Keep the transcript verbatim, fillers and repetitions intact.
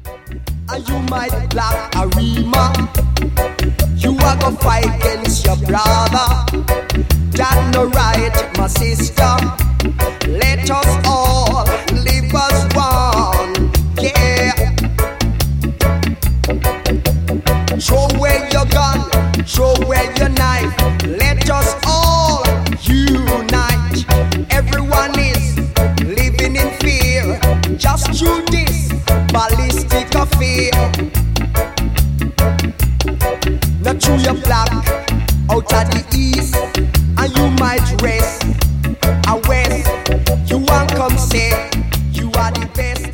And you might black a rima. You are gonna fight against your brother. That no right, my sister. Let us all live as one. Yeah. Throw away your gun, throw away your knife. Let us all unite. Everyone is living in fear. Just through this ballistic affair. Not through your black out of the east, and you might rest a west. You won't come say you are the best.